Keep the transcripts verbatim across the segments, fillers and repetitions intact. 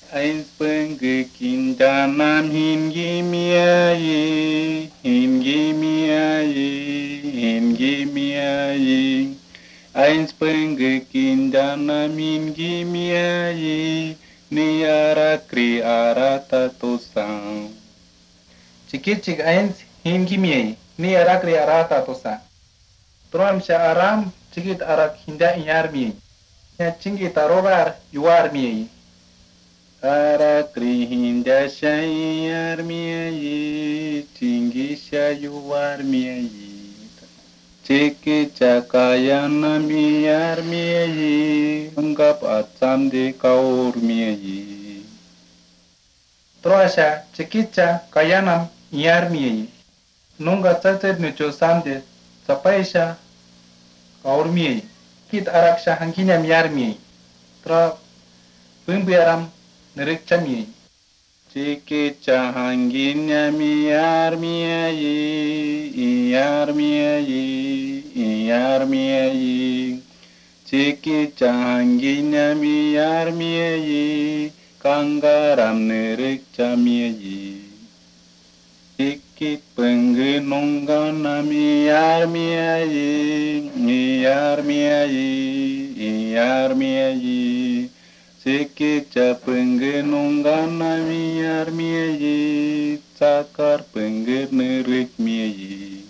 Eins penggekin dalam hingimiai, hingimiai, hingimiai. Eins penggekin dalam hingimiai, ni ara kri ara tatosang. Cikit cik eins hingimiai, ni ara kri ara tatosang. Turam sya aram cikit arak hinda inyar miai. Ya cingki tarobar yuar miai. Ara krihinda syayar miayi, tinggi syayuar miayi. Ceki cakayana miar miayi, enggap atsam de kaur miayi. Troasya cekica kayanam iar miayi. Nungga cacet nuco samde, sapaisya kaur miayi. Kit arak sya hangkinya miar miayi. Tra pembiaram nerik cami. Ciki cahangginya miar miayi, iar miayi, iar miayi. Ciki cahangginya miar miayi, kanggaram nerik camiayi. Ciki penggenonggana miar miayi, iar miayi, iar miayi. Sekica penggenonggana miar miayi, cakar penggenerik miayi.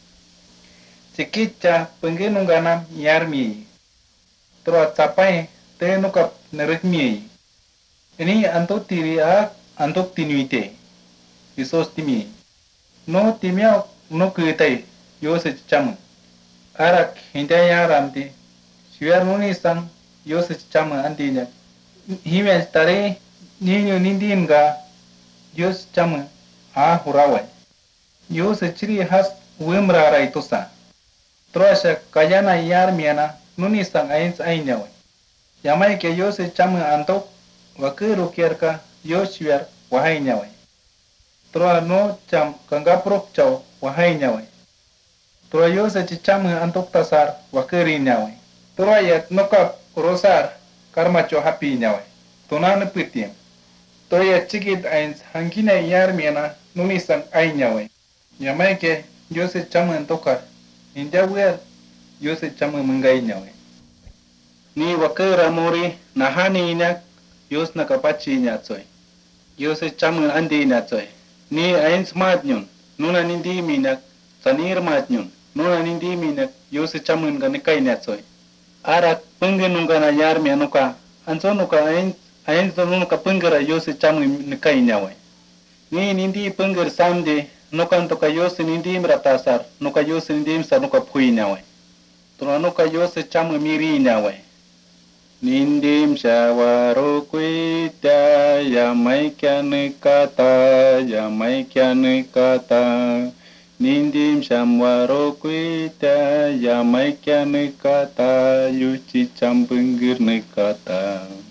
Sekica penggenonggana miar miayi. Terus capai tenukap nerik miayi. Ini antuk tiri ak antuk tinuite. Isos timi. No timia no kuitai yo secam. Arak hindaya ramti. Syar nuni sang yo secam antinya. Hime tare ninyo nindin ga Dios chama a hurawai. Dios chiri has wimra ra itosa. Troasha kayana yar miana nuni sang ains ainyawai. Yamai ke Dios chama antok wakiru kierka Dios wiar wahai nyawai. Troa no cham kangaprok chau wahai nyawai. Troa Dios chama antok tasar wakiri nyawai. Troa yat nokap rosar karma cho happy nyawai. Tunana pitiam. Toya cikit ains hangkina yar miana nunisang ay nyawai. Yamai ke Yose chama toka. Inja wer Yose chama mengai nyawai. Ni wakera mori nahani inak Yos nakapachi nyatsoi. Yose chama andi nyatsoi. Ni ains matnyun. Nuna nindi minak sanir matnyun. Nuna nindi minak Yose chama nganikai nyatsoi. Arak pengenungana yar mianuka. Anso nuka ains ains nuka penggera Yose chama nikai nyawai. Ni nindi pengger samde nuka nuka Yose nindi meratasar. Nuka Yose nindi msa nuka pui nyawai. Tuna nuka Yose chama miri nyawai. Nindim syawaro kuita yamai kiane kata yamai kiane kata. Nindim syamwaro kuita yamai kiane kata yuci campengger ne kata.